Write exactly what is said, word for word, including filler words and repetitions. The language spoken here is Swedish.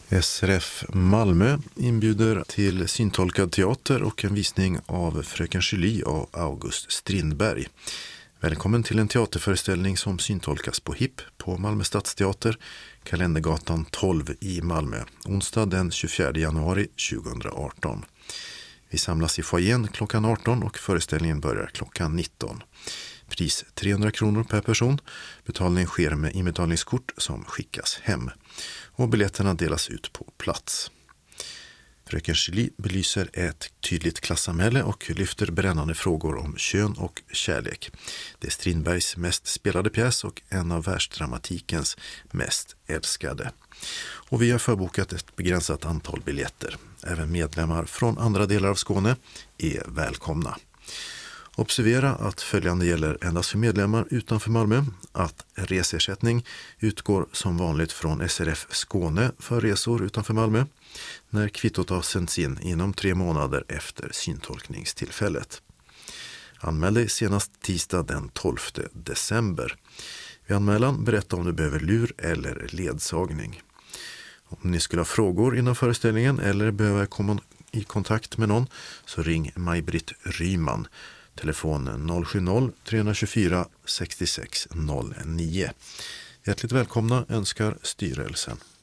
S R F Malmö inbjuder till syntolkad teater och en visning av Fröken Julie av August Strindberg. Välkommen till en teaterföreställning som syntolkas på H I P på Malmö Stadsteater, Kalendergatan tolv i Malmö, onsdag den tjugofjärde januari tjugohundraarton. Vi samlas i foajén klockan arton och föreställningen börjar klockan nitton. Pris trehundra kronor per person. Betalning sker med inbetalningskort som skickas hem. Och biljetterna delas ut på plats. Fröken Julie belyser ett tydligt klassamhälle och lyfter brännande frågor om kön och kärlek. Det är Strindbergs mest spelade pjäs och en av världsdramatikens mest älskade. Och vi har förbokat ett begränsat antal biljetter. Även medlemmar från andra delar av Skåne är välkomna. Observera att följande gäller endast för medlemmar utanför Malmö, att resersättning utgår som vanligt från S R F Skåne för resor utanför Malmö när kvittot har sänts in inom tre månader efter syntolkningstillfället. Anmäl dig senast tisdag den tolfte december. Vid anmälan berätta om du behöver lur eller ledsagning. Om ni skulle ha frågor innan föreställningen eller behöver komma i kontakt med någon så ring Maj-Britt Ryman. Telefon noll sju noll tre två fyra sex sex noll nio. Hjärtligt välkomna önskar styrelsen.